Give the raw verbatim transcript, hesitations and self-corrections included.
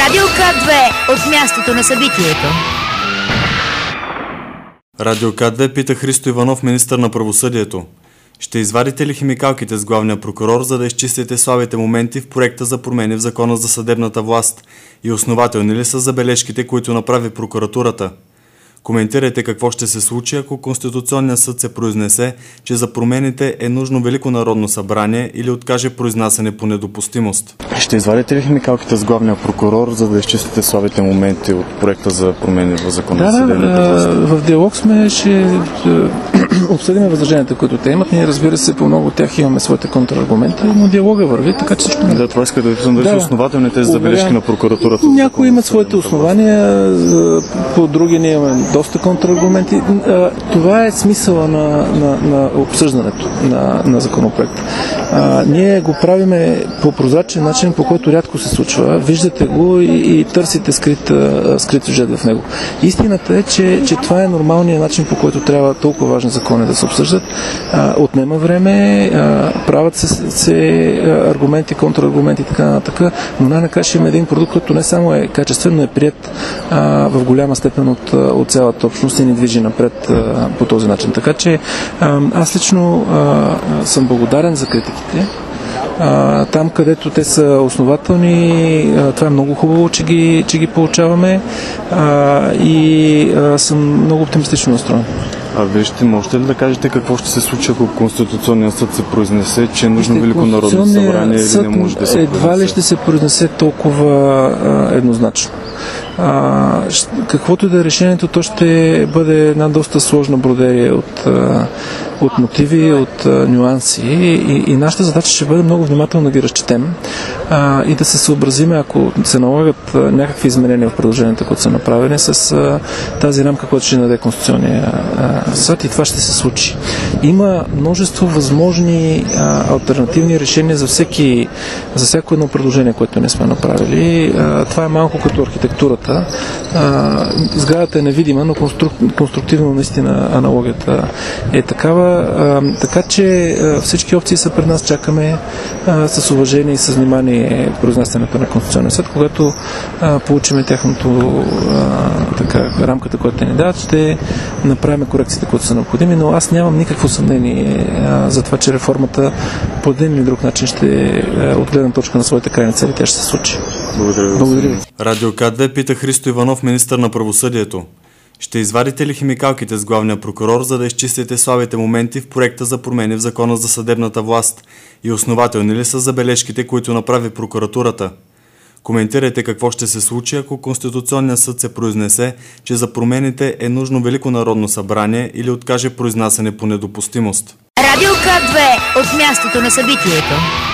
Радио К две от мястото на събитието. Радио К две пита Христо Иванов, министър на правосъдието. Ще извадите ли химикалките с главния прокурор, за да изчистите слабите моменти в проекта за промени в Закона за съдебната власт? И основателни ли са забележките, които направи прокуратурата? Коментирайте какво ще се случи, ако Конституционният съд се произнесе, че за промените е нужно Велико народно събрание или откаже произнасяне по недопустимост. Ще извадите ли химикалките с главния прокурор, за да изчистите слабите моменти от проекта за промени в Закона да, за съдебната власт? Да, в диалог сме, ще обсъдим възраженията, които те имат. Ние, разбира се, по много от тях имаме своите контраргументи, но диалога върви, така че всичко... Да, това иска да питам дали да, са основателни тези забележки на прокуратурата. Някои имат своите основания, по други ние имаме доста контраргументи. Това е смисъла на, на, на обсъждането на, на законопроекта. А, ние го правиме по прозрачен начин, по който рядко се случва. Виждате го и, и търсите скрит, скрит сюжет в него. Истината е, че, че това е нормалният начин, по който трябва толкова важни закони да се обсъждат. А, отнема време, а, правят се, се аргументи, контраргументи и така нататък, но най-накрая ще има един продукт, който не само е качествен, но е прият а, в голяма степен от, от цялата общност и ни движи напред а, по този начин. Така че а, аз лично а, съм благодарен за критиките. А, там, където те са основателни, а, това е много хубаво, че ги, че ги получаваме а, и а, съм много оптимистично настроен. А вие ще можете ли да кажете какво ще се случи, ако Конституционният съд се произнесе, че е нужно Велико народно събрание или не може да се произнесе? Едва ли ще се произнесе толкова а, еднозначно. А, каквото да е решението, то ще бъде една доста сложна бродерия от, а, от мотиви, от а, нюанси и, и нашата задача ще бъде много внимателно да ги разчетем а, и да се съобразиме, ако се налагат а, някакви изменения в предложенията, които са направени, с а, тази рамка, която ще даде Конституционния съд, и това ще се случи. Има множество възможни а, алтернативни решения за всеки, за всяко едно предложение, което не сме направили. А, това е малко като архитектурата. А, сградата е невидима, но конструк, конструктивно наистина аналогията е такава. А, така че а, всички опции са пред нас. Чакаме а, с уважение и с внимание произнасянето на Конституционния съд. Когато а, получим тяхното а, така, рамката, която ни дадат, ще направим корекциите, които са необходими, но аз нямам никакво съмнение а, за това, че реформата по един или друг начин ще а, от гледна точка на своите крайни цели тя ще се случи. Благодаря ви. Благодаря ви. Радио К две пита Христо Иванов, министър на правосъдието. Ще извадите ли химикалките с главния прокурор, за да изчистите слабите моменти в проекта за промени в Закона за съдебната власт? И основателни ли са забележките, които направи прокуратурата? Коментирайте какво ще се случи, ако Конституционният съд се произнесе, че за промените е нужно Велико народно събрание или откаже произнасяне по недопустимост. Радио К две от мястото на събитието.